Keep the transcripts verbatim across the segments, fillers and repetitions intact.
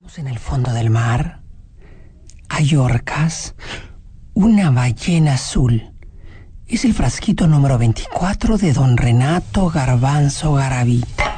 En el fondo del mar hay orcas, una ballena azul. Es el frasquito número veinticuatro de don Renato Garbanzo Garavita.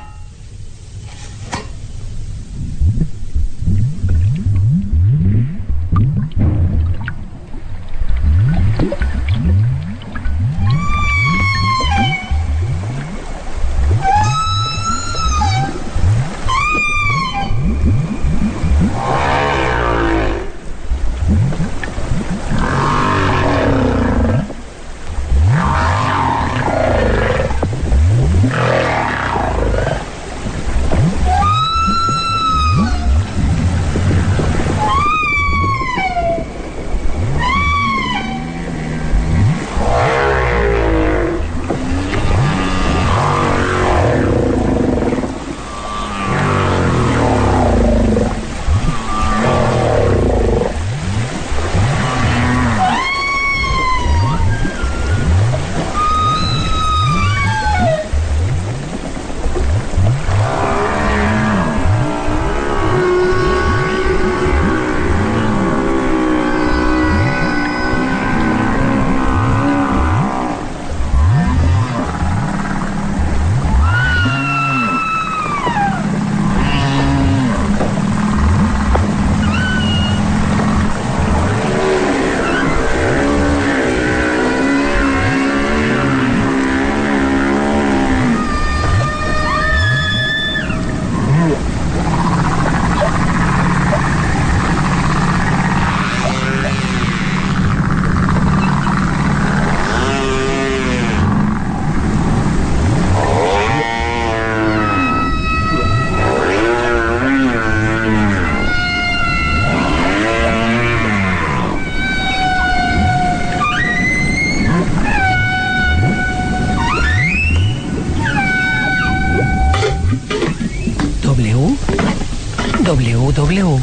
w w w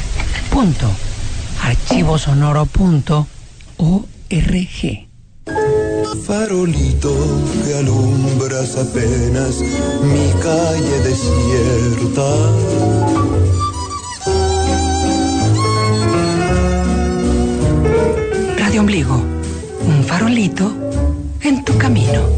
punto archivosonoro punto org. Farolito que alumbras apenas mi calle desierta. Radio Ombligo, un farolito en tu camino.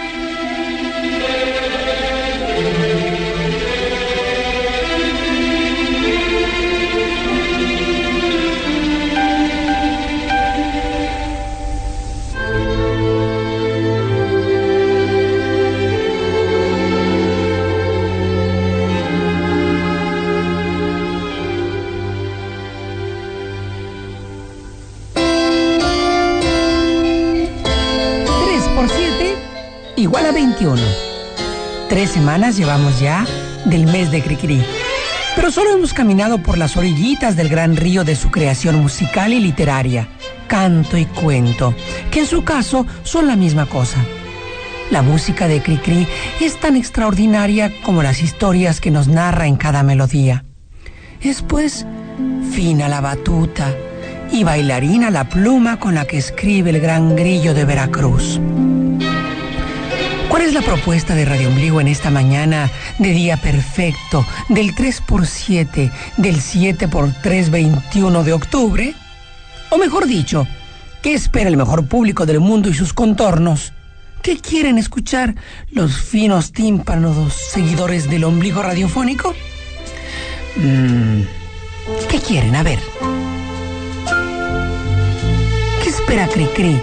Igual a veintiuno. Tres semanas llevamos ya del mes de Cricri. Pero solo hemos caminado por las orillitas del gran río de su creación musical y literaria, canto y cuento, que en su caso son la misma cosa. La música de Cricri es tan extraordinaria como las historias que nos narra en cada melodía. Es pues fina la batuta y bailarina la pluma con la que escribe el gran grillo de Veracruz. ¿Cuál es la propuesta de Radio Ombligo en esta mañana de día perfecto del tres por siete del siete por tres veintiuno de octubre? O mejor dicho, ¿qué espera el mejor público del mundo y sus contornos? ¿Qué quieren escuchar los finos tímpanos seguidores del ombligo radiofónico? Mm, ¿Qué quieren? A ver. ¿Qué espera Cricri?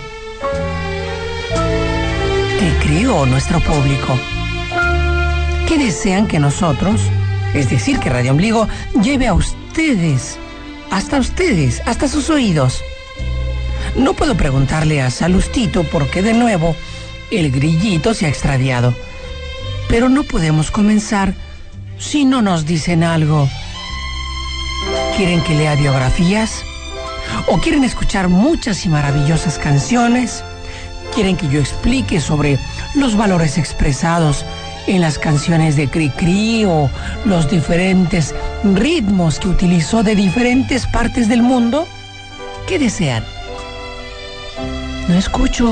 ¿Cricri o nuestro público? ¿Qué desean que nosotros, es decir, que Radio Ombligo, lleve a ustedes, hasta ustedes, hasta sus oídos? No puedo preguntarle a Salustito porque de nuevo el grillito se ha extraviado. Pero no podemos comenzar si no nos dicen algo. ¿Quieren que lea biografías? ¿O quieren escuchar muchas y maravillosas canciones? ¿Quieren que yo explique sobre los valores expresados en las canciones de Cricri o los diferentes ritmos que utilizó de diferentes partes del mundo? ¿Qué desean? No escucho.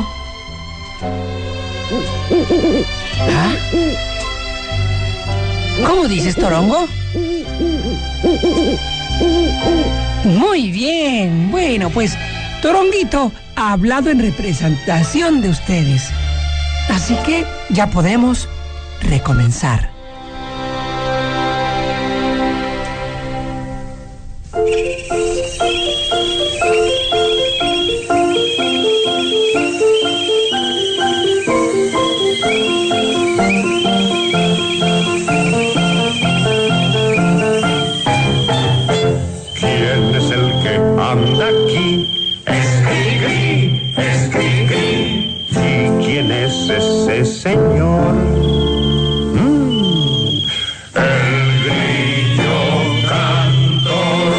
¿Ah? ¿Cómo dices, Torongo? Muy bien. Bueno, pues Toronguito ha hablado en representación de ustedes. Así que ya podemos recomenzar. Anda aquí, escribí, escribí. ¿Y quién es ese señor? Mm, el grillo cantor.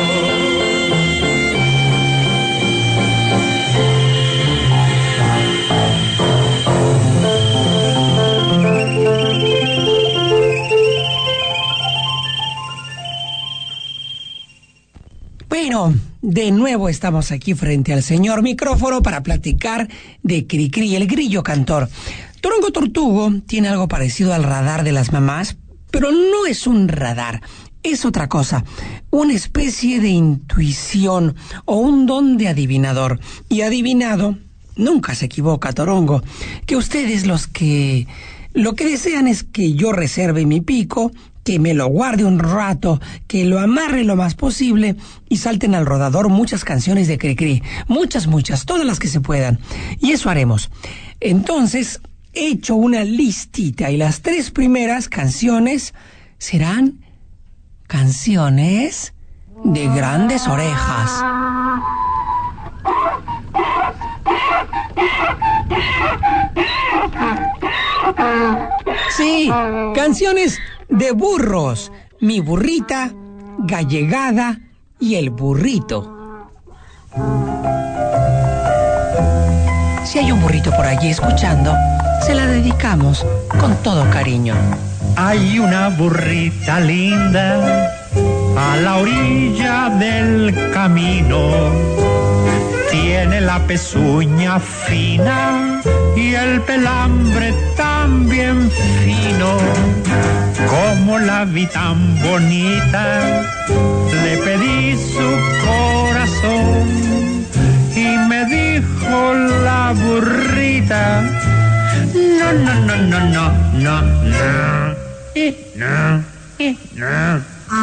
Bueno, de nuevo estamos aquí frente al señor micrófono para platicar de Cricri, el grillo cantor. Torongo Tortugo tiene algo parecido al radar de las mamás, pero no es un radar, es otra cosa, una especie de intuición o un don de adivinador. Y adivinado nunca se equivoca, Torongo, que ustedes los que lo que desean es que yo reserve mi pico, que me lo guarde un rato, que lo amarre lo más posible y salten al rodador muchas canciones de Cricri. Muchas, muchas, todas las que se puedan. Y eso haremos. Entonces, he hecho una listita y las tres primeras canciones serán canciones de grandes orejas. Sí, canciones de burros, Mi Burrita, Gallegada y El Burrito. Si hay un burrito por allí escuchando, se la dedicamos con todo cariño. Hay una burrita linda a la orilla del camino. Tiene la pezuña fina y el pelambre también fino. Como la vi tan bonita, le pedí su corazón y me dijo la burrita: no, no, no, no, no, no, no, y no, y no.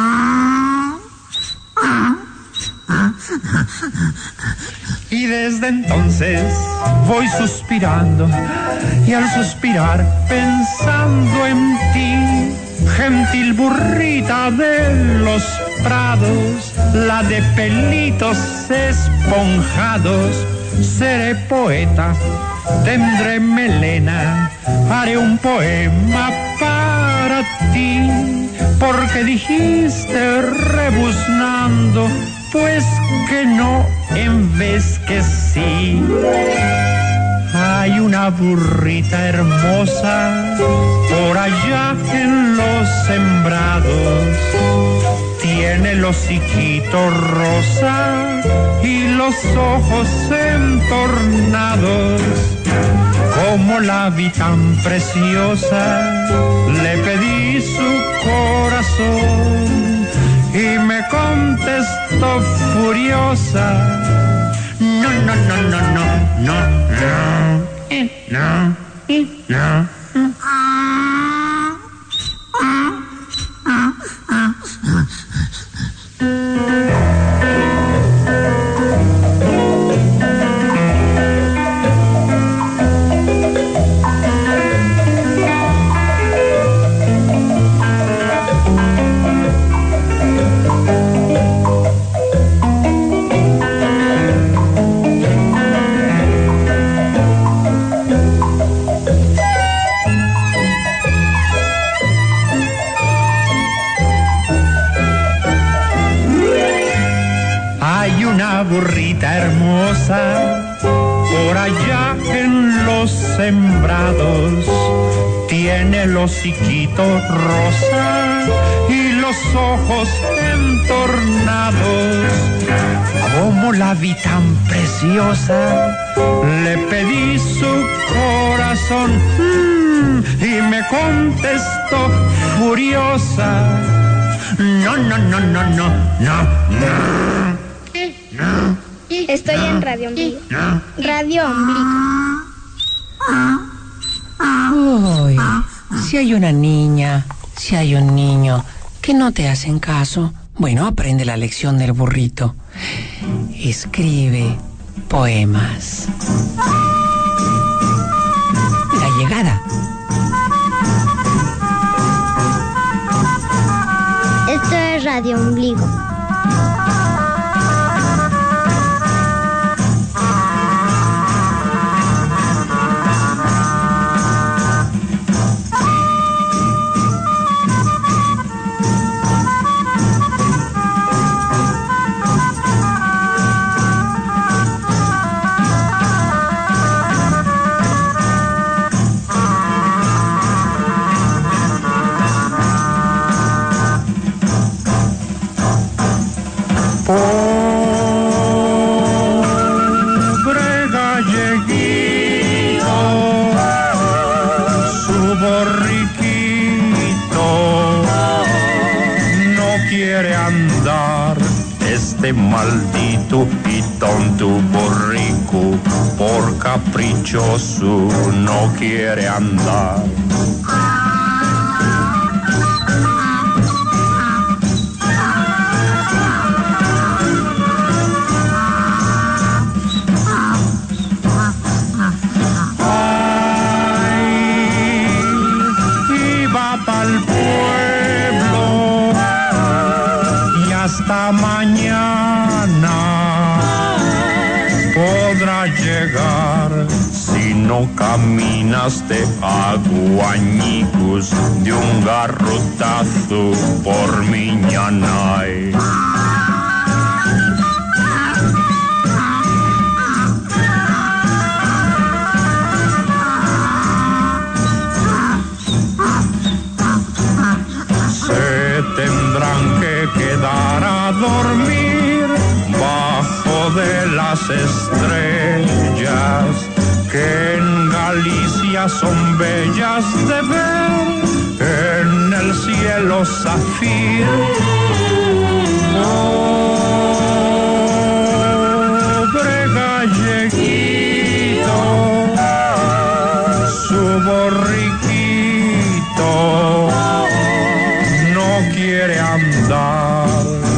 Y desde entonces voy suspirando, y al suspirar pensando en ti, gentil burrita de los prados, la de pelitos esponjados. Seré poeta, tendré melena, haré un poema para ti, porque dijiste rebuznando, pues que no en vez que sí. Hay una burrita hermosa por allá en los sembrados. Tiene el hociquito rosa y los ojos entornados. Como la vi tan preciosa, le pedí su corazón y me contestó furiosa: no, no, no, no, no, no, no, eh, no, eh, no. Burrita hermosa por allá en los sembrados, tiene el hociquito rosa y los ojos entornados. Como la vi tan preciosa, le pedí su corazón mmm, y me contestó furiosa: no, no, no, no, no, no, no. Estoy en Radio Ombligo. Radio Ombligo. Uy, si hay una niña, si hay un niño que no te hacen caso, bueno, aprende la lección del burrito. Escribe poemas. La llegada. Esto es Radio Ombligo. Pobre galleguito, su borriquito no quiere andar. Este maldito y tonto borrico, por caprichoso no quiere andar. Hasta mañana podrá llegar si no caminas de aguañicos de un garrotazo por Miñanay. Tendrán que quedar a dormir bajo de las estrellas que en Galicia son bellas de ver en el cielo zafiro. Pobre galleguito, su borriquito quiere andar.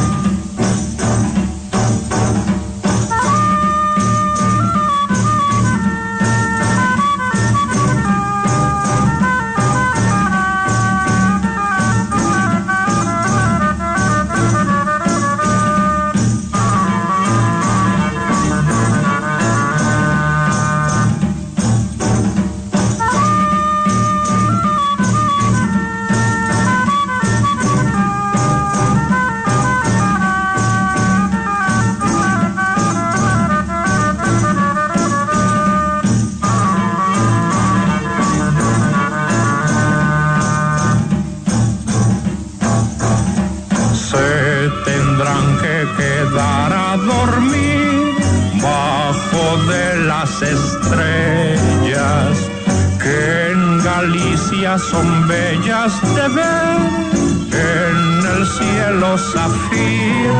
Quedar a dormir bajo de las estrellas que en Galicia son bellas de ver en el cielo zafiro.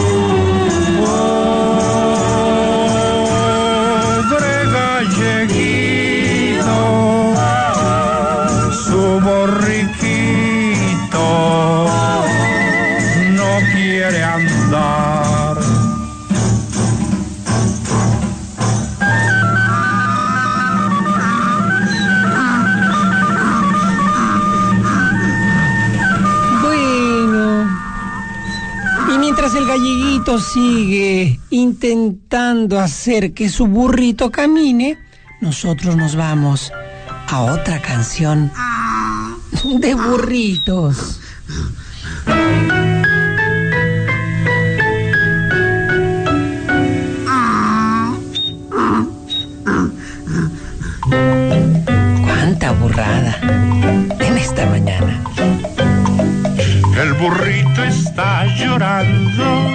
Pobre galleguito, su borriquito no quiere andar. Bueno, y mientras el galleguito sigue intentando hacer que su burrito camine, nosotros nos vamos a otra canción de burritos. Cuánta burrada en esta mañana. El burrito está llorando.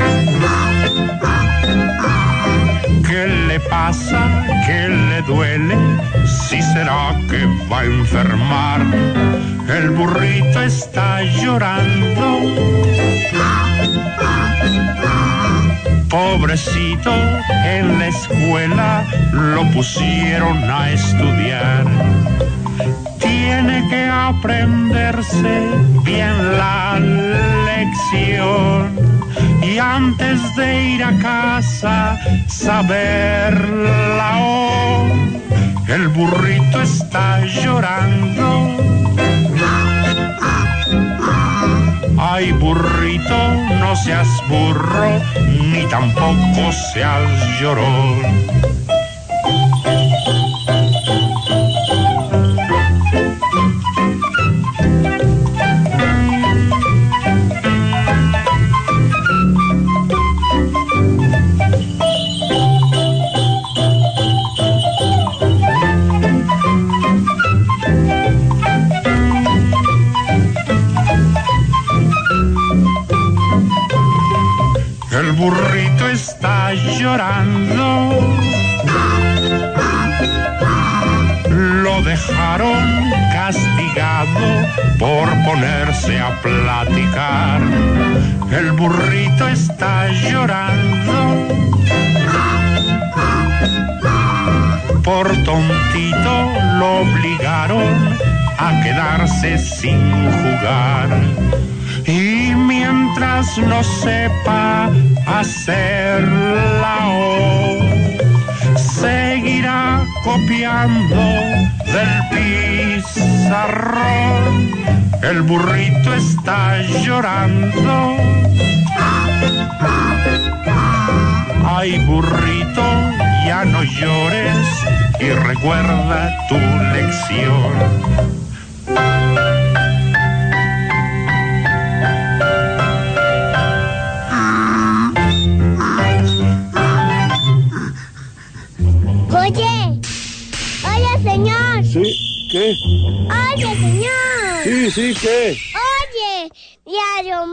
¿Qué le pasa? ¿Qué le duele? ¿Si será que va a enfermar? el burrito está llorando. Pobrecito, en la escuela lo pusieron a estudiar. Tiene que aprenderse bien la lección y antes de ir a casa saberla. Oh, el burrito está llorando. Ay, burrito, no seas burro, ni tampoco seas llorón. El burrito está llorando. Lo dejaron castigado por ponerse a platicar. El burrito está llorando. Por tontito lo obligaron a quedarse sin jugar. Y mientras no sepa hacer la O, seguirá copiando del pizarrón. El burrito está llorando. Ay, burrito, ya no llores y recuerda tu lección. Oye, oye, señor. Sí, ¿qué? Oye, señor. Sí, sí, ¿qué? Oye, diario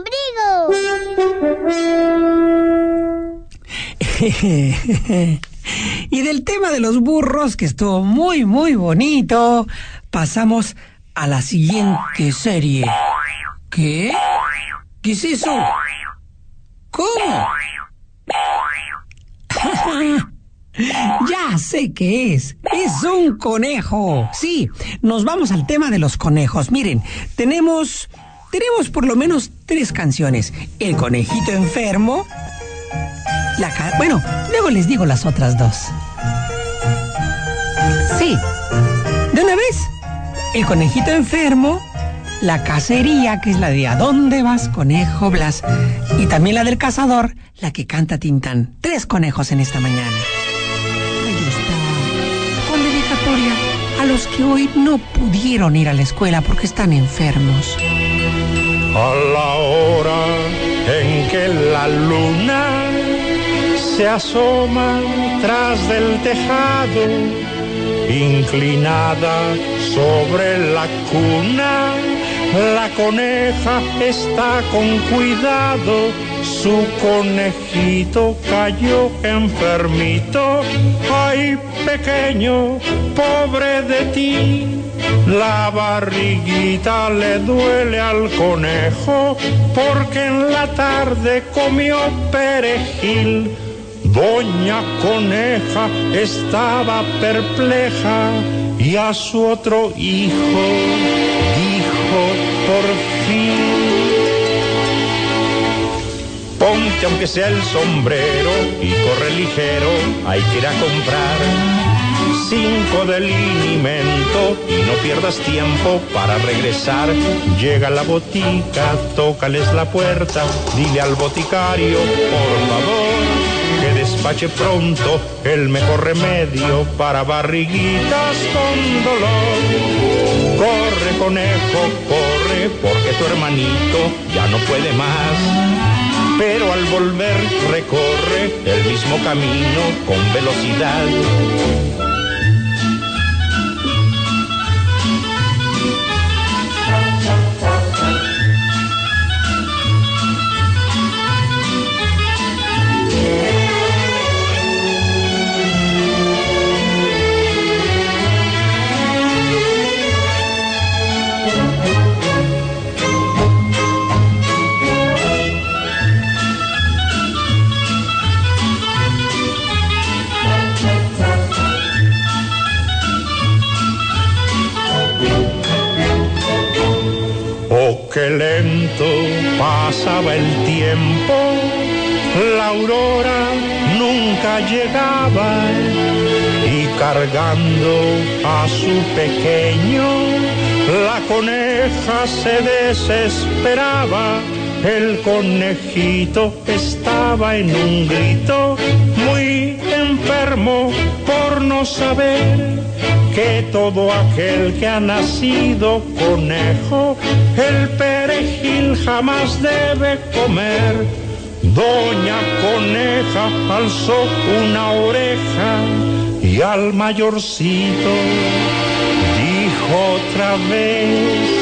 ombligo. Y del tema de los burros, que estuvo muy, muy bonito, pasamos a la siguiente serie. ¿Qué? ¿Qué es eso? ¿Cómo? Ya sé qué es. Es un conejo. Sí, nos vamos al tema de los conejos. Miren, tenemos... Tenemos por lo menos tres canciones. El conejito enfermo. La ca... Bueno, luego les digo las otras dos. Sí. ¿De una vez? El conejito enfermo. La cacería, que es la de ¿a dónde vas, conejo Blas? Y también la del cazador, la que canta Tintán. Tres conejos en esta mañana. Ahí está. Con dedicatoria a los que hoy no pudieron ir a la escuela porque están enfermos. A la hora en que la luna se asoma tras del tejado, inclinada sobre la cuna, la coneja está con cuidado. Su conejito cayó enfermito. Ay, pequeño, pobre de ti, la barriguita le duele al conejo porque en la tarde comió perejil. Doña Coneja estaba perpleja y a su otro hijo dijo por fin: ponte aunque sea el sombrero y corre ligero, hay que ir a comprar cinco de linimento y no pierdas tiempo para regresar. Llega a la botica, tócales la puerta, dile al boticario, por favor, que despache pronto el mejor remedio para barriguitas con dolor. Corre, conejo, corre, porque tu hermanito ya no puede más. Pero al volver recorre el mismo camino con velocidad. lento pasaba el tiempo, la aurora nunca llegaba y cargando a su pequeño, la coneja se desesperaba. El conejito estaba en un grito, muy enfermo por no saber que todo aquel que ha nacido conejo, el perejil jamás debe comer. Doña Coneja alzó una oreja y al mayorcito dijo otra vez: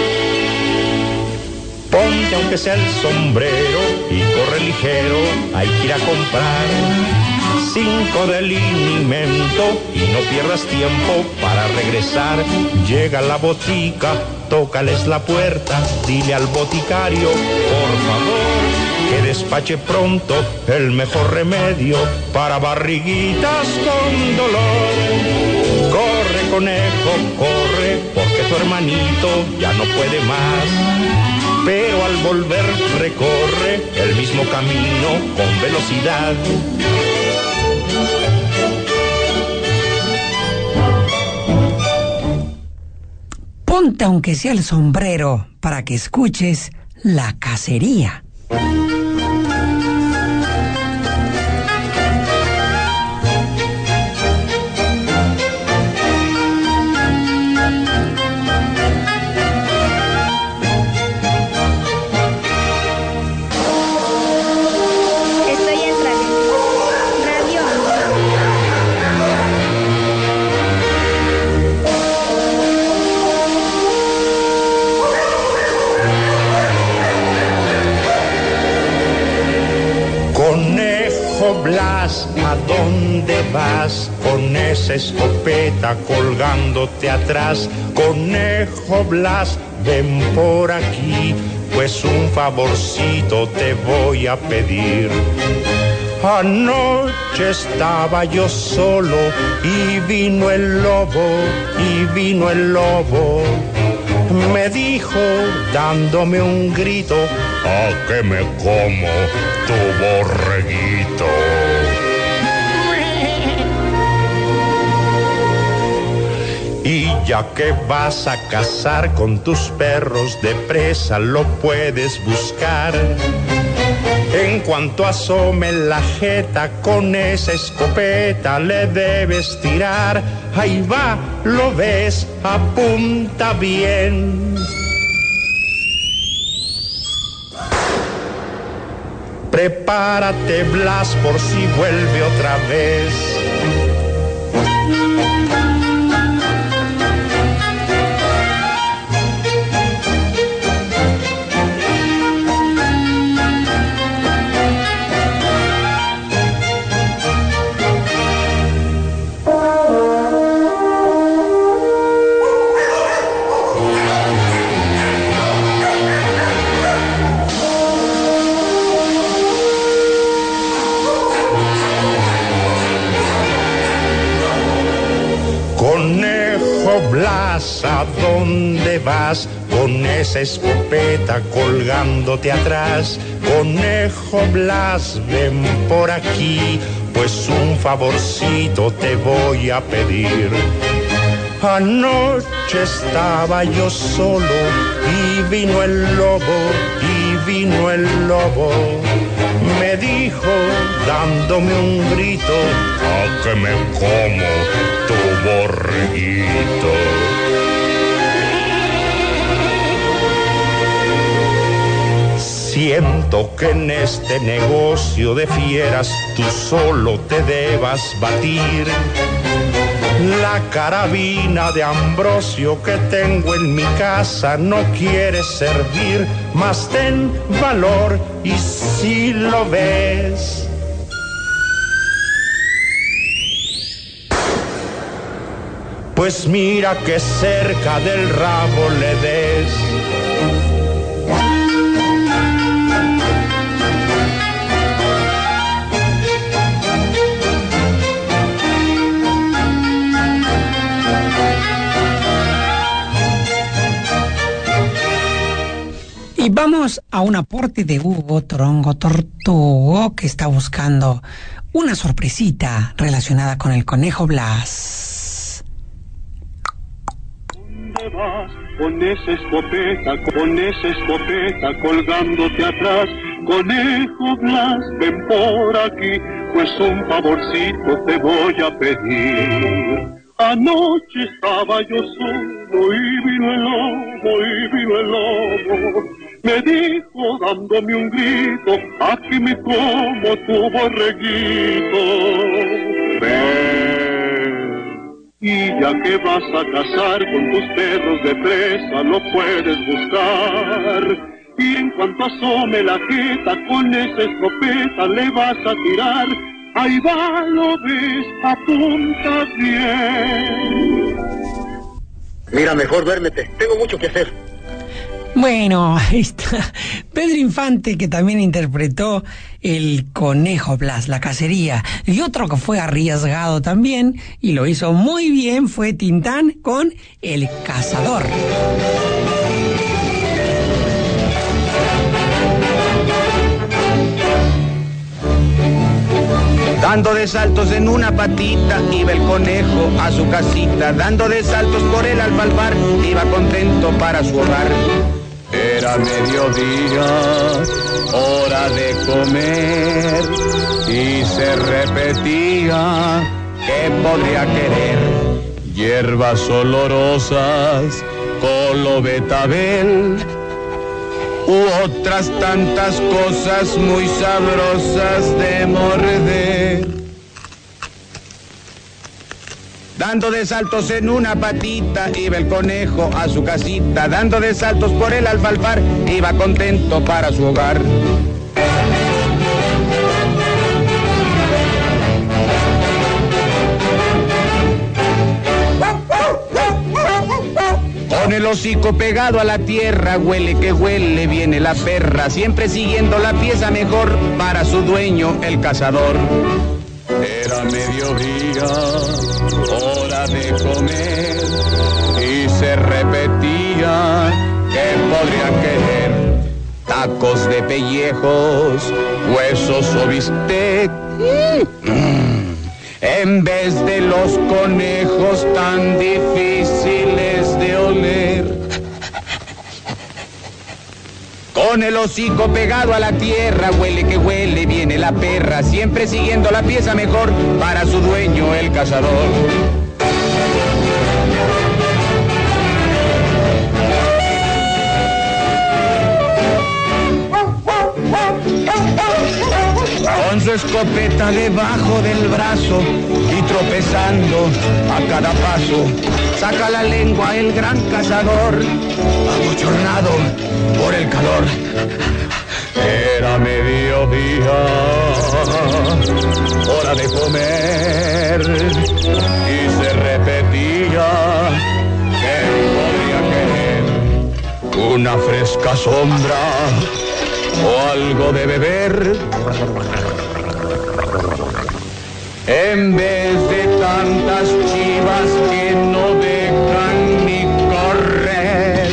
ponte aunque sea el sombrero y corre ligero, hay que ir a comprar cinco de linimento y no pierdas tiempo para regresar. Llega a la botica, tócales la puerta, dile al boticario, por favor, que despache pronto el mejor remedio para barriguitas con dolor. Corre, conejo, corre, porque tu hermanito ya no puede más. Pero al volver recorre el mismo camino con velocidad. Ponte aunque sea el sombrero para que escuches la cacería. Blas, ¿a dónde vas con esa escopeta colgándote atrás? Conejo Blas, ven por aquí, pues un favorcito te voy a pedir. Anoche estaba yo solo y vino el lobo, y vino el lobo. Me dijo, dándome un grito, ¿a qué me como tu borreguito? Y ya que vas a cazar con tus perros de presa, lo puedes buscar. En cuanto asome la jeta con esa escopeta le debes tirar. Ahí va, lo ves, apunta bien. Prepárate, Blas, por si vuelve otra vez. Blas, ¿a dónde vas con esa escopeta colgándote atrás? Conejo Blas, ven por aquí, pues un favorcito te voy a pedir. Anoche estaba yo solo y vino el lobo, y vino el lobo. Me dijo, dándome un grito, ¿a qué me como tu borreguito? Siento que en este negocio de fieras tú solo te debas batir. La carabina de Ambrosio que tengo en mi casa no quiere servir, mas ten valor y si lo ves. Pues mira que cerca del rabo le des. Vamos a un aporte de Hugo Torongo Tortugo, que está buscando una sorpresita relacionada con el conejo Blas. ¿Dónde vas con esa escopeta, con esa escopeta colgándote atrás? Conejo Blas, ven por aquí, pues un favorcito te voy a pedir. Anoche estaba yo solo y vino el lobo, y vino el lobo. Me dijo dándome un grito, aquí me como tu borreguito. Ven, y ya que vas a cazar con tus perros de presa, lo puedes buscar. Y en cuanto asome la jeta, con esa escopeta le vas a tirar. Ahí va, lo ves, apunta bien. Mira, mejor duérmete, tengo mucho que hacer. Bueno, ahí está Pedro Infante, que también interpretó el conejo Blas, la cacería. Y otro que fue arriesgado también, y lo hizo muy bien, fue Tintán con El Cazador. Dando de saltos en una patita, iba el conejo a su casita. Dando de saltos por el alfalfar, iba contento para su hogar. Era mediodía, hora de comer, y se repetía, ¿qué podría querer? Hierbas olorosas, colo betabel, u otras tantas cosas muy sabrosas de morder. Dando de saltos en una patita, iba el conejo a su casita. Dando de saltos por el alfalfar, iba contento para su hogar. Con el hocico pegado a la tierra, huele que huele, viene la perra, siempre siguiendo la pieza mejor para su dueño, el cazador. Era mediodía, hora de comer, y se repetía, ¿qué podría querer? Tacos de pellejos, huesos o bistec, en vez de los conejos tan difíciles de oler. Con el hocico pegado a la tierra, huele que huele, viene la perra, siempre siguiendo la pieza mejor para su dueño, el cazador. Con su escopeta debajo del brazo y tropezando a cada paso, saca la lengua el gran cazador, abochornado por el calor. Era mediodía, hora de comer, y se repetía, ¿qué podría querer? Una fresca sombra o algo de beber, en vez de tantas chivas que no dejan ni correr.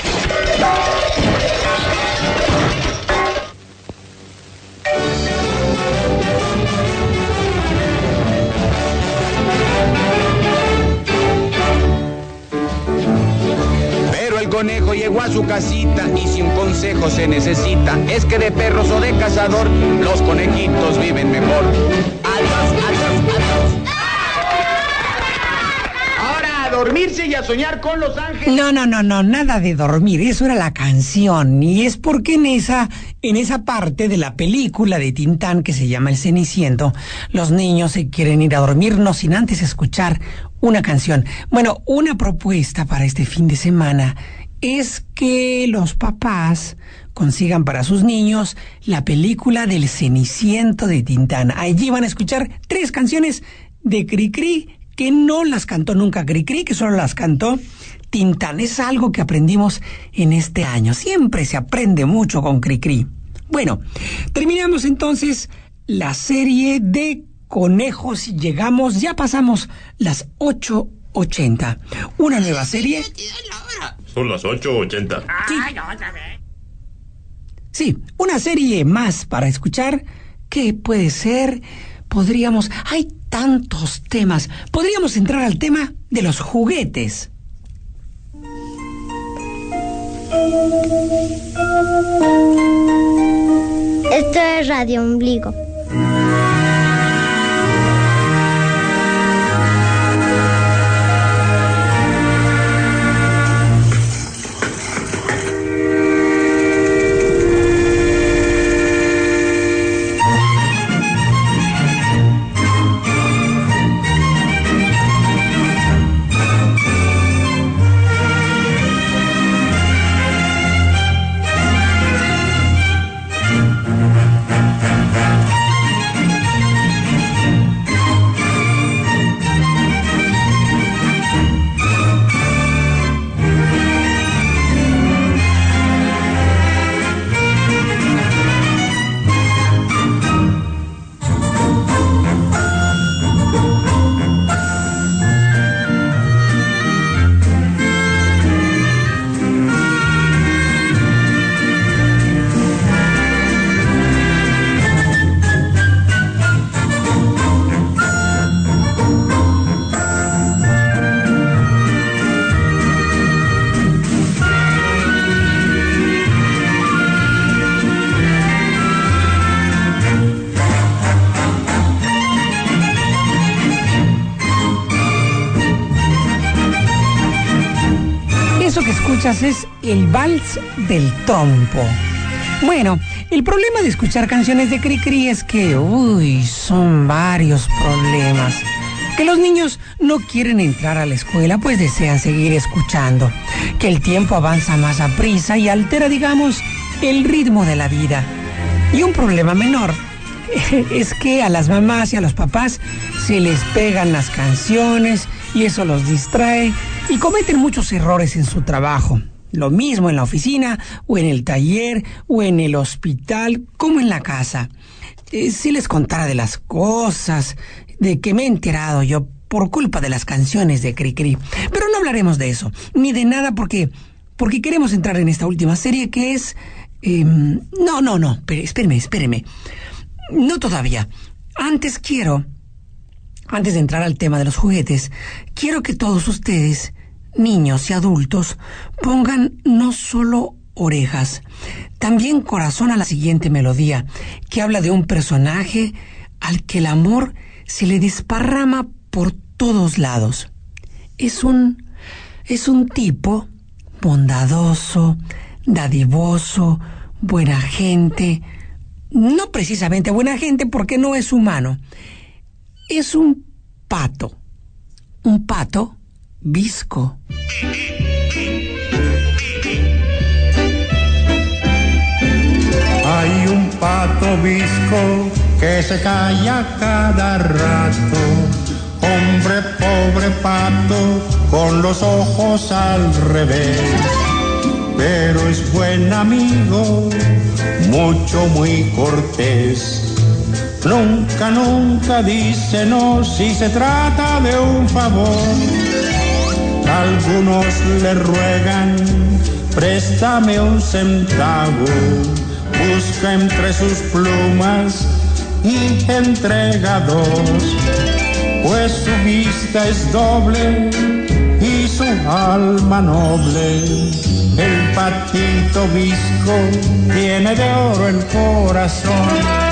Pero el conejo llegó a su casita, y si un consejo se necesita, es que de perros o de cazador, los conejitos viven mejor. Adiós, adiós, adiós. Ahora a dormirse y a soñar con los ángeles. No, no, no, no, nada de dormir, eso era la canción, y es porque en esa, en esa parte de la película de Tintán que se llama El Ceniciento, los niños se quieren ir a dormir, no sin antes escuchar una canción. Bueno, una propuesta para este fin de semana es que los papás consigan para sus niños la película del Ceniciento de Tintán. Allí van a escuchar tres canciones de Cricri que no las cantó nunca Cricri, que solo las cantó Tintán. Es algo que aprendimos en este año. Siempre se aprende mucho con Cricri. Bueno, terminamos entonces la serie de conejos y llegamos, ya pasamos las ocho ochenta. Una nueva serie. Son las ocho ochenta. Sí. Sí, una serie más para escuchar. ¿Qué puede ser? Podríamos... Hay tantos temas. Podríamos entrar al tema de los juguetes. Esto es Radio Ombligo. Es el vals del trompo. Bueno, el problema de escuchar canciones de Cricri es que, uy, son varios problemas. Que los niños no quieren entrar a la escuela, pues desean seguir escuchando. Que el tiempo avanza más a prisa y altera, digamos, el ritmo de la vida. Y un problema menor es que a las mamás y a los papás se les pegan las canciones y eso los distrae y cometen muchos errores en su trabajo. Lo mismo en la oficina, o en el taller, o en el hospital, como en la casa. Eh, si les contara de las cosas de que me he enterado yo por culpa de las canciones de Cricri. Pero no hablaremos de eso, ni de nada porque, porque queremos entrar en esta última serie que es... Eh, no, no, no, espéreme, espéreme. No todavía. Antes quiero... Antes de entrar al tema de los juguetes, quiero que todos ustedes, niños y adultos, pongan no solo orejas, también corazón a la siguiente melodía, que habla de un personaje al que el amor se le desparrama por todos lados. Es un, es un tipo bondadoso, dadivoso, buena gente. No precisamente buena gente porque no es humano. Es un pato, un pato visco. Hay un pato visco que se calla cada rato, hombre pobre pato con los ojos al revés, pero es buen amigo, mucho, muy cortés. Nunca, nunca dice no si se trata de un favor. Algunos le ruegan, préstame un centavo. Busca entre sus plumas y entrega dos, pues su vista es doble y su alma noble. El patito visco tiene de oro el corazón.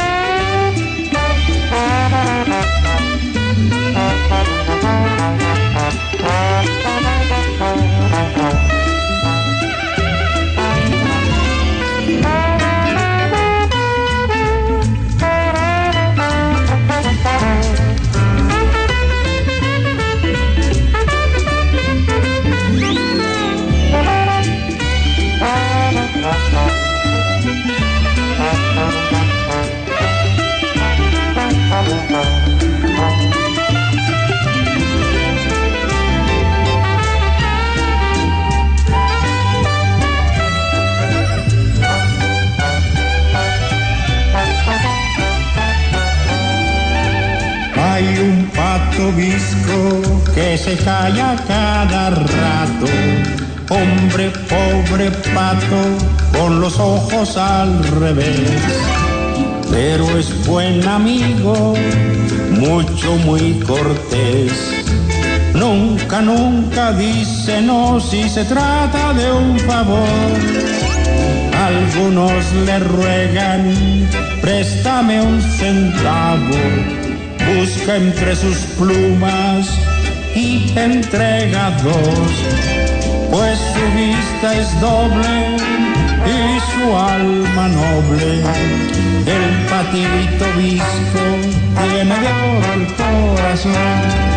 Hay un pato visco que se calla cada rato, hombre pobre pato con los ojos al revés. Pero es buen amigo, mucho, muy cortés. Nunca, nunca dice no si se trata de un favor. Algunos le ruegan, préstame un centavo. Busca entre sus plumas y entrega dos. Pues su vista es doble y su alma noble. El patito visco tiene de oro el corazón.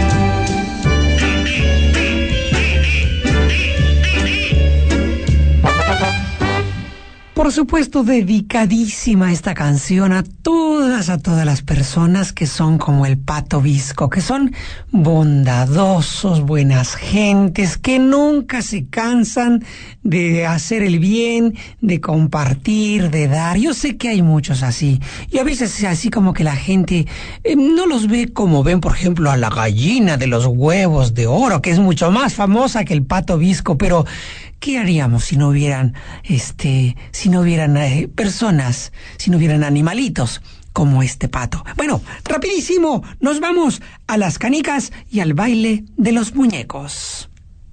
Por supuesto, dedicadísima esta canción a todas, a todas las personas que son como el Pato Visco, que son bondadosos, buenas gentes, que nunca se cansan de hacer el bien, de compartir, de dar. Yo sé que hay muchos así, y a veces es así como que la gente eh, no los ve como ven, por ejemplo, a la gallina de los huevos de oro, que es mucho más famosa que el Pato Visco, pero ¿qué haríamos si no hubieran, este, si no hubieran eh, personas, si no hubieran animalitos como este pato? Bueno, rapidísimo, nos vamos a las canicas y al baile de los muñecos.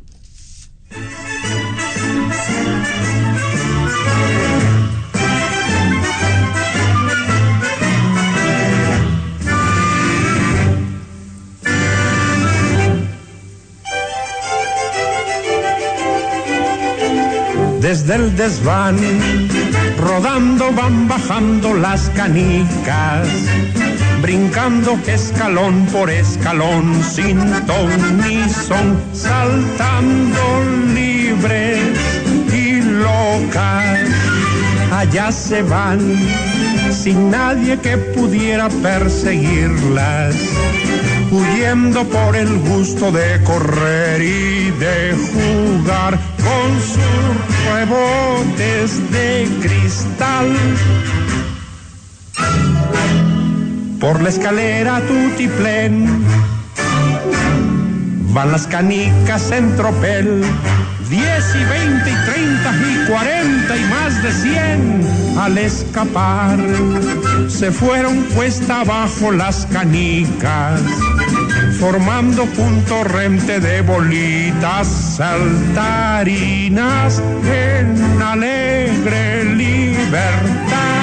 Desde el desván, rodando van bajando las canicas, brincando escalón por escalón, sin ton ni son, saltando libres y locas. Allá se van, sin nadie que pudiera perseguirlas, huyendo por el gusto de correr y de jugar con sus rebotes de cristal. Por la escalera tutiplén van las canicas en tropel, diez y veinte y treinta y cuarenta y más de cien. Al escapar se fueron cuesta abajo las canicas, formando un torrente de bolitas saltarinas en alegre libertad.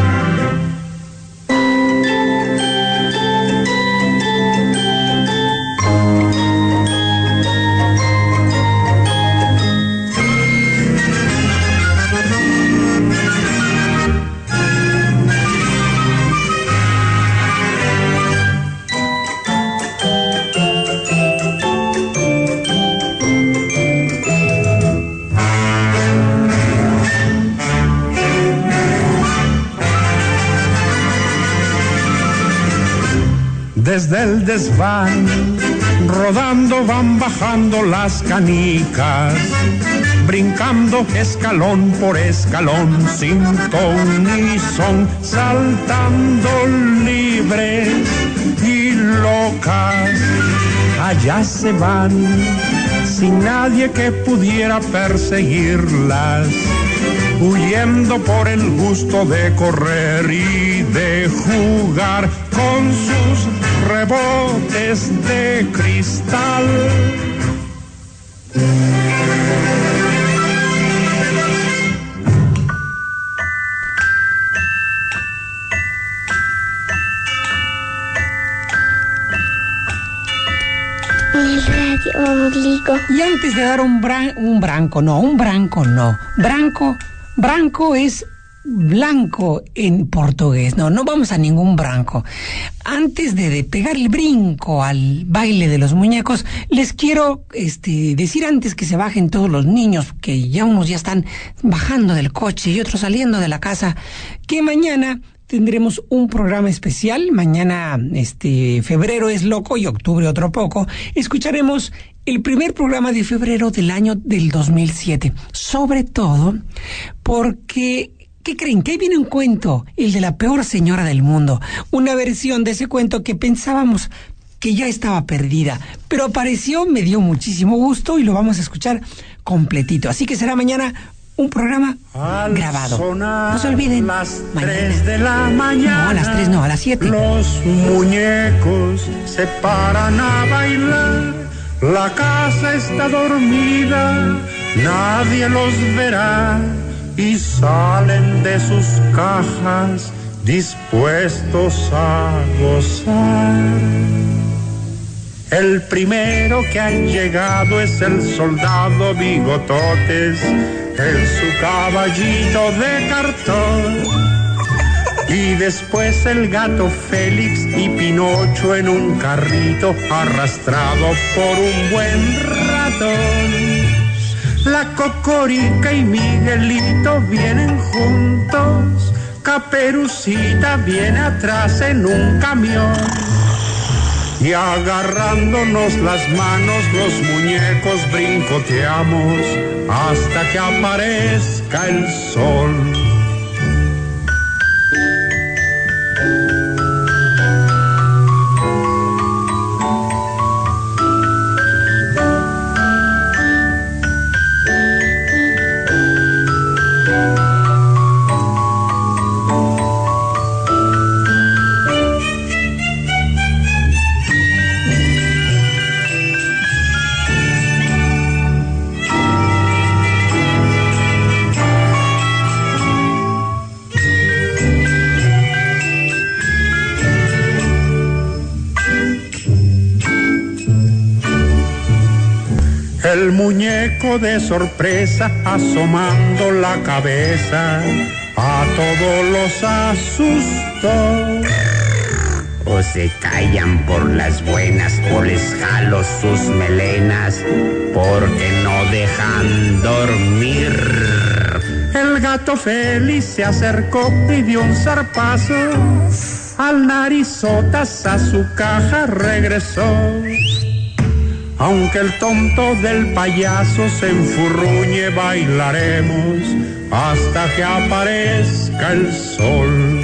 Desde el desván, rodando van bajando las canicas, brincando escalón por escalón, sin ton ni son, saltando libres y locas. Allá se van, sin nadie que pudiera perseguirlas, huyendo por el gusto de correr y de jugar con sus rebotes de cristal. El radio obligo. Y antes de dar un, bran, un branco, no, un branco no. Branco, branco es blanco en portugués. No, no vamos a ningún branco. Antes de, de pegar el brinco al baile de los muñecos, les quiero este, decir antes que se bajen todos los niños, que ya unos ya están bajando del coche y otros saliendo de la casa, que mañana tendremos un programa especial. Mañana, este, febrero es loco y octubre otro poco. Escucharemos el primer programa de febrero del año del dos mil siete. Sobre todo porque, ¿qué creen? Que ahí viene un cuento, el de la peor señora del mundo. Una versión de ese cuento que pensábamos que ya estaba perdida, pero apareció, me dio muchísimo gusto y lo vamos a escuchar completito. Así que será mañana un programa grabado. No se olviden. Las mañana. tres de la mañana. No, a las tres no, a las siete. Los muñecos se paran a bailar. La casa está dormida, nadie los verá. Y salen de sus cajas dispuestos a gozar. El primero que ha llegado es el soldado Bigototes en su caballito de cartón. Y después el gato Félix y Pinocho en un carrito arrastrado por un buen ratón. La Cocorica y Miguelito vienen juntos, Caperucita viene atrás en un camión. Y agarrándonos las manos los muñecos brincoteamos hasta que aparezca el sol. El muñeco de sorpresa asomando la cabeza a todos los asustó. O se callan por las buenas o les jalo sus melenas porque no dejan dormir. El gato Félix se acercó y dio un zarpazo. Al narizotas a su caja regresó. Aunque el tonto del payaso se enfurruñe, bailaremos hasta que aparezca el sol.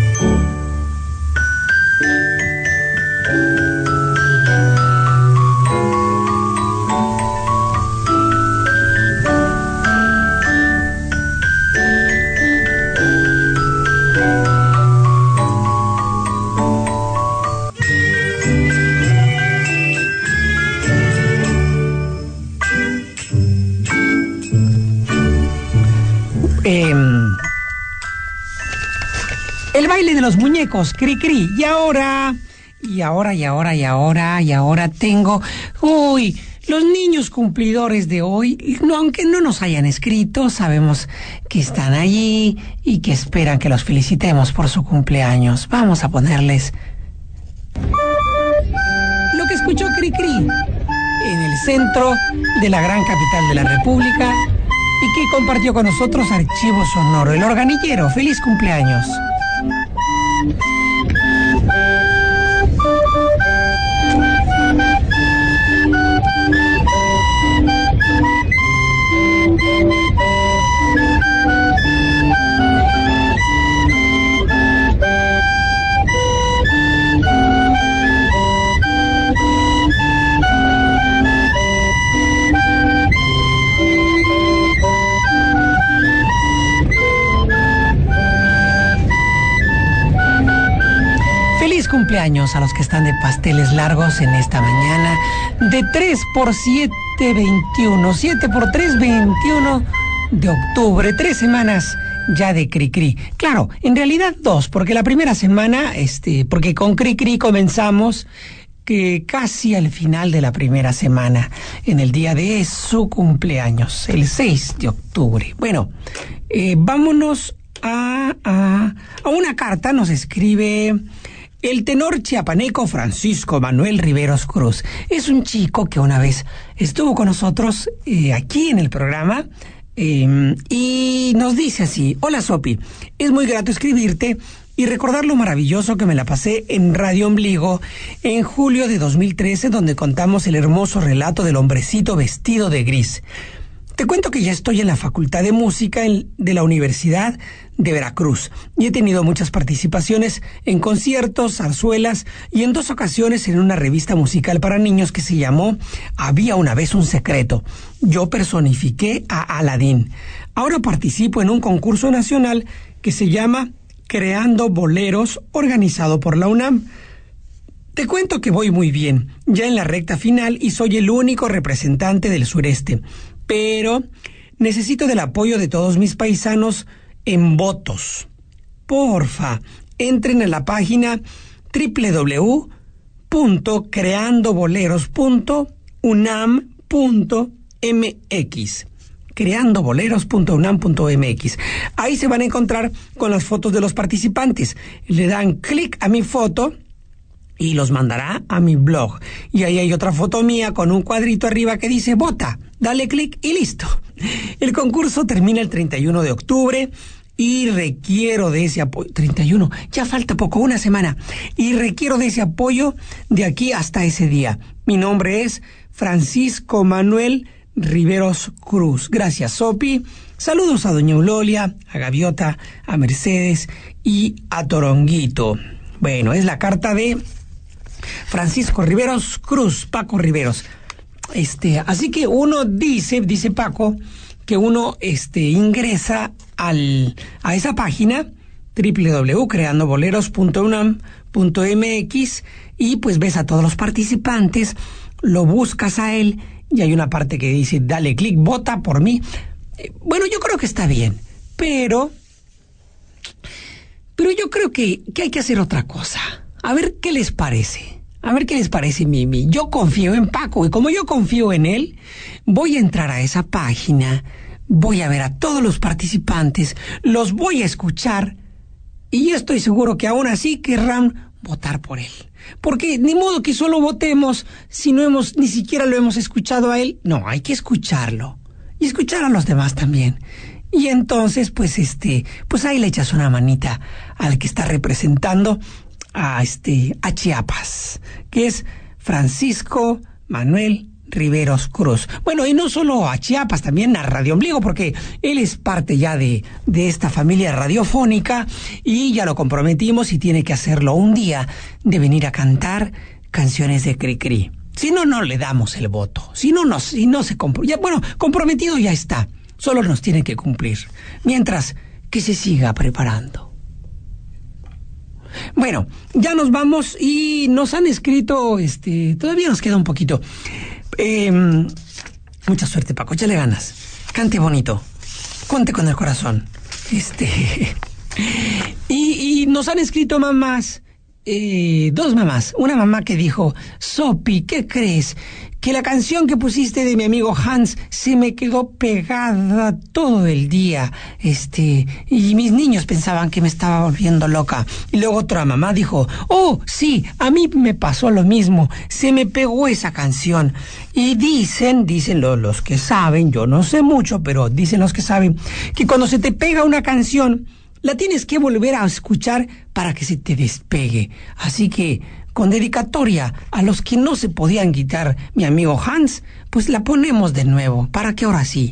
Eh, el baile de los muñecos, cri cri. Y ahora, y ahora, y ahora, y ahora, y ahora tengo... Uy, los niños cumplidores de hoy, no, aunque no nos hayan escrito, sabemos que están allí y que esperan que los felicitemos por su cumpleaños. Vamos a ponerles lo que escuchó cri cri en el centro de la gran capital de la República y que compartió con nosotros Archivo Sonoro, el organillero. ¡Feliz cumpleaños! Cumpleaños a los que están de pasteles largos en esta mañana de tres por siete, veintiuno, siete por tres, veintiuno de octubre, tres semanas ya de Cricri. Claro, en realidad dos, porque la primera semana, este, porque con Cricri comenzamos que casi al final de la primera semana, en el día de su cumpleaños, el seis de octubre. Bueno, eh, vámonos a, a, a una carta, nos escribe... El tenor chiapaneco Francisco Manuel Riveros Cruz. Es un chico que una vez estuvo con nosotros eh, aquí en el programa eh, y nos dice así: hola Sopi, es muy grato escribirte y recordar lo maravilloso que me la pasé en Radio Ombligo en julio de dos mil trece, donde contamos el hermoso relato del hombrecito vestido de gris. Te cuento que ya estoy en la Facultad de Música de la Universidad de Veracruz y he tenido muchas participaciones en conciertos, zarzuelas y en dos ocasiones en una revista musical para niños que se llamó Había una vez un secreto. Yo personifiqué a Aladín. Ahora participo en un concurso nacional que se llama Creando Boleros, organizado por la UNAM. Te cuento que voy muy bien, ya en la recta final y soy el único representante del sureste, pero necesito del apoyo de todos mis paisanos en votos. Porfa, entren a la página doble u doble u doble u punto creando boleros punto unam punto m x. creando boleros punto unam punto m x. Ahí se van a encontrar con las fotos de los participantes. Le dan clic a mi foto y los mandará a mi blog. Y ahí hay otra foto mía con un cuadrito arriba que dice vota. Dale clic y listo. El concurso termina el treinta y uno de octubre y requiero de ese apoyo. treinta y uno, ya falta poco, una semana. Y requiero de ese apoyo de aquí hasta ese día. Mi nombre es Francisco Manuel Riveros Cruz. Gracias, Sopi. Saludos a doña Eulolia, a Gaviota, a Mercedes y a Toronguito. Bueno, es la carta de Francisco Riveros Cruz, Paco Riveros. Este, así que uno dice, dice Paco, que uno este, ingresa al, a esa página doble u doble u doble u punto creando boleros punto unam punto m x y pues ves a todos los participantes, lo buscas a él y hay una parte que dice dale clic, vota por mí. Eh, bueno, yo creo que está bien, pero pero yo creo que, que hay que hacer otra cosa. A ver qué les parece. A ver qué les parece, Mimi. Yo confío en Paco y como yo confío en él, voy a entrar a esa página, voy a ver a todos los participantes, los voy a escuchar y estoy seguro que aún así querrán votar por él. Porque ni modo que solo votemos si no hemos, ni siquiera lo hemos escuchado a él. No, hay que escucharlo y escuchar a los demás también. Y entonces, pues este, pues ahí le echas una manita al que está representando a este, a Chiapas, que es Francisco Manuel Riveros Cruz. Bueno, y no solo a Chiapas, también a Radio Ombligo, porque él es parte ya de, de esta familia radiofónica y ya lo comprometimos y tiene que hacerlo un día de venir a cantar canciones de Cricri. Si no, no le damos el voto. Si no, no, si no se compromete. Bueno, comprometido ya está. Solo nos tiene que cumplir. Mientras que se siga preparando. Bueno, ya nos vamos y nos han escrito, este, todavía nos queda un poquito. Eh, mucha suerte, Paco, échale ganas. Cante bonito. Conte con el corazón. Este. y, y nos han escrito mamás. Eh, dos mamás. Una mamá que dijo, Sopi, ¿qué crees? Que la canción que pusiste de mi amigo Hans se me quedó pegada todo el día, este, y mis niños pensaban que me estaba volviendo loca. Y luego otra mamá dijo, oh, sí, a mí me pasó lo mismo, se me pegó esa canción. Y dicen, dicen los, los que saben, yo no sé mucho, pero dicen los que saben, que cuando se te pega una canción, la tienes que volver a escuchar para que se te despegue. Así que, con dedicatoria a los que no se podían quitar mi amigo Hans, pues la ponemos de nuevo, para que ahora sí.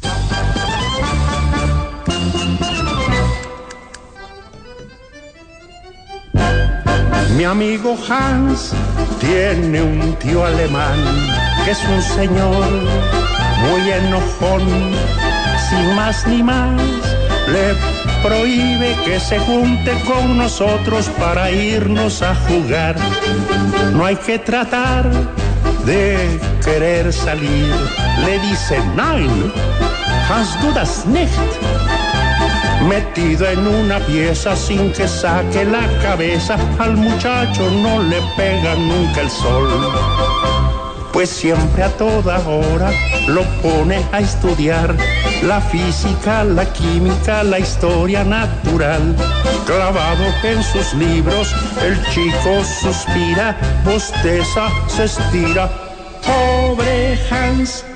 Mi amigo Hans tiene un tío alemán que es un señor muy enojón, sin más ni más le prohíbe que se junte con nosotros para irnos a jugar. No hay que tratar de querer salir, le dice nein, hast du das nicht? Metido en una pieza sin que saque la cabeza, al muchacho no le pega nunca el sol. Pues siempre a toda hora lo pone a estudiar la física, la química, la historia natural. Clavado en sus libros, el chico suspira, bosteza, se estira. Pobre Hans.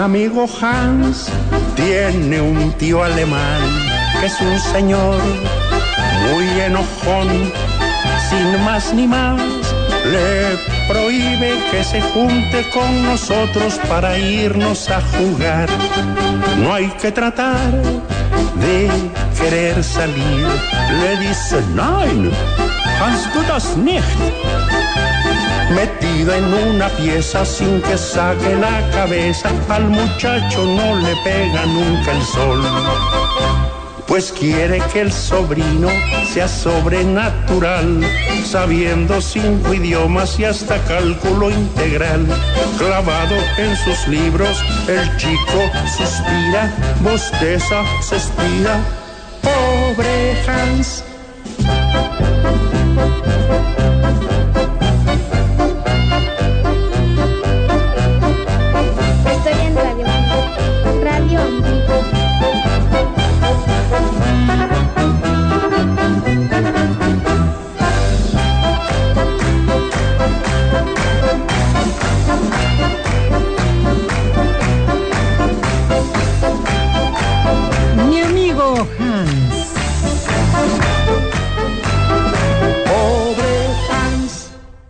amigo Hans tiene un tío alemán que es un señor muy enojón, sin más ni más le prohíbe que se junte con nosotros para irnos a jugar. No hay que tratar de querer salir, le dice nein, Hans du das nicht. Metido en una pieza sin que saque la cabeza, al muchacho no le pega nunca el sol, pues quiere que el sobrino sea sobrenatural, sabiendo cinco idiomas y hasta cálculo integral. Clavado en sus libros, el chico suspira, bosteza, se estira. Pobre Hans. Estoy en Radio Ombligo. Radio Ombligo. Mi amigo Hans. Pobre Hans.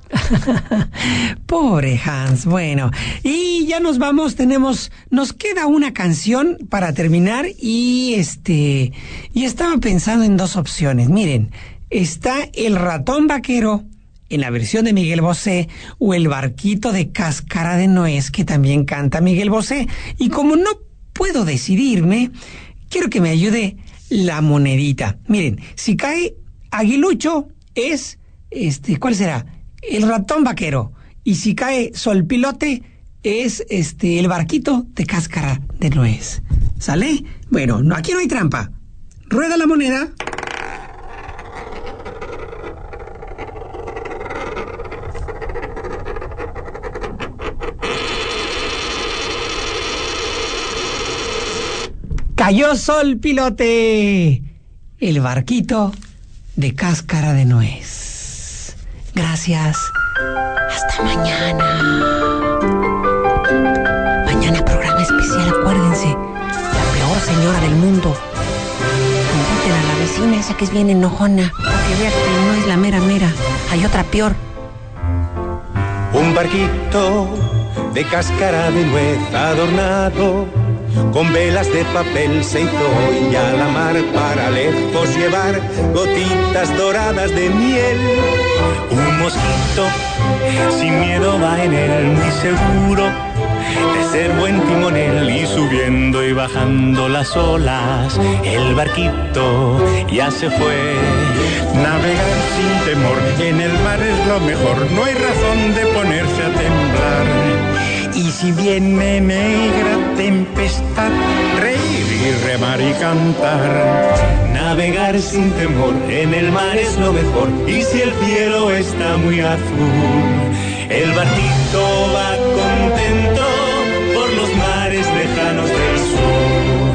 Pobre Hans. Bueno, y ya nos vamos. Tenemos, nos queda una canción para terminar y este, y estaba pensando en dos opciones. Miren, está El ratón vaquero en la versión de Miguel Bosé o El barquito de cáscara de nuez que también canta Miguel Bosé. Y como no puedo decidirme, quiero que me ayude la monedita. Miren, si cae Aguilucho es, este, ¿cuál será? El ratón vaquero. Y si cae Solpilote es, este, el barquito de cáscara de nuez. ¿Sale? Bueno, no, aquí no hay trampa. Rueda la moneda. Cayó Solpilote, el barquito de cáscara de nuez. Gracias. Hasta mañana. Mañana programa especial, acuérdense. La peor señora del mundo. Inviten a la vecina esa que es bien enojona, para que vea que no es la mera mera. Hay otra peor. Un barquito de cáscara de nuez adornado con velas de papel se hizo hoy a la mar para lejos llevar gotitas doradas de miel. Un mosquito sin miedo va en él, muy seguro de ser buen timonel, y subiendo y bajando las olas el barquito ya se fue. Navegar sin temor en el mar es lo mejor, no hay razón de ponerse a temblar. Y si viene negra tempestad, reír y remar y cantar. Navegar sin temor en el mar es lo mejor, y si el cielo está muy azul, el barquito va contento por los mares lejanos del sur.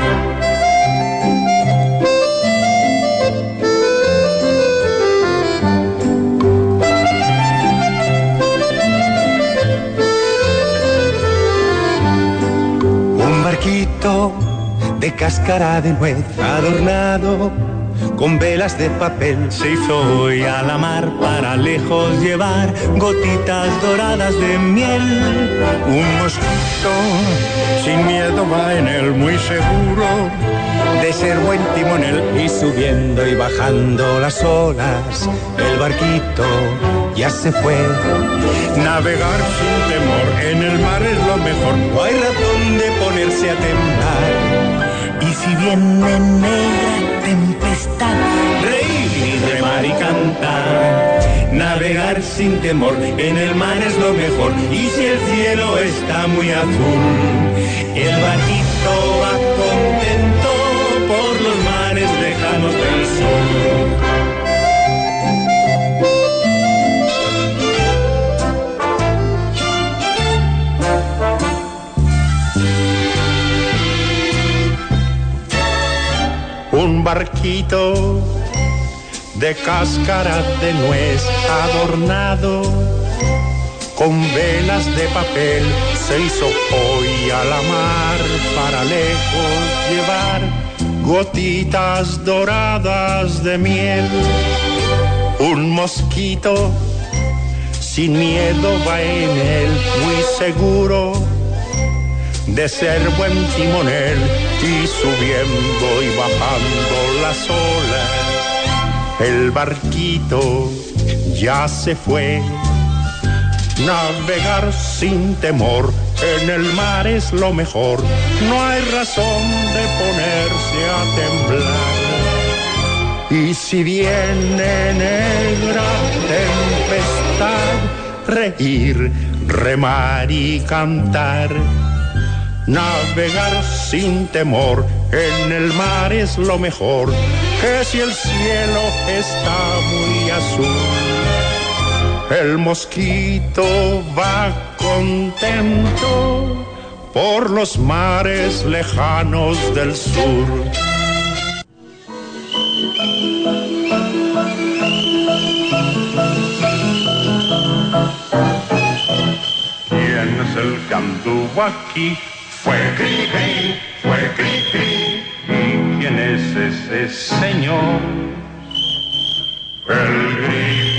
Un barquito de cáscara de nuez adornado con velas de papel se hizo hoy a la mar para lejos llevar gotitas doradas de miel. Un mosquito sin miedo va en él, muy seguro de ser buen timonel. y subiendo y bajando las olas el barquito ya se fue. Navegar sin temor en el mar es lo mejor, No hay razón de ponerse a temblar. Y si viene negra tempestad, Reír y remar y cantar. navegar sin temor en el mar es lo mejor, y si el cielo está muy azul, el barquito va contento por los mares lejanos del sur. un barquito de cáscara de nuez adornado con velas de papel se hizo hoy a la mar para lejos llevar gotitas doradas de miel. Un mosquito sin miedo va en él, muy seguro de ser buen timonel, y subiendo y bajando las olas, el barquito ya se fue. Navegar sin temor en el mar es lo mejor, no hay razón de ponerse a temblar. Y si viene negra tempestad, reír, remar y cantar. Navegar sin temor en el mar es lo mejor, que si el cielo está muy azul, el mosquito va contento por los mares lejanos del sur. ¿Quién es el que anduvo aquí? Fue Cri-Cri, fue Cri-Cri. ¿Y quién es ese señor? El Cri-Cri.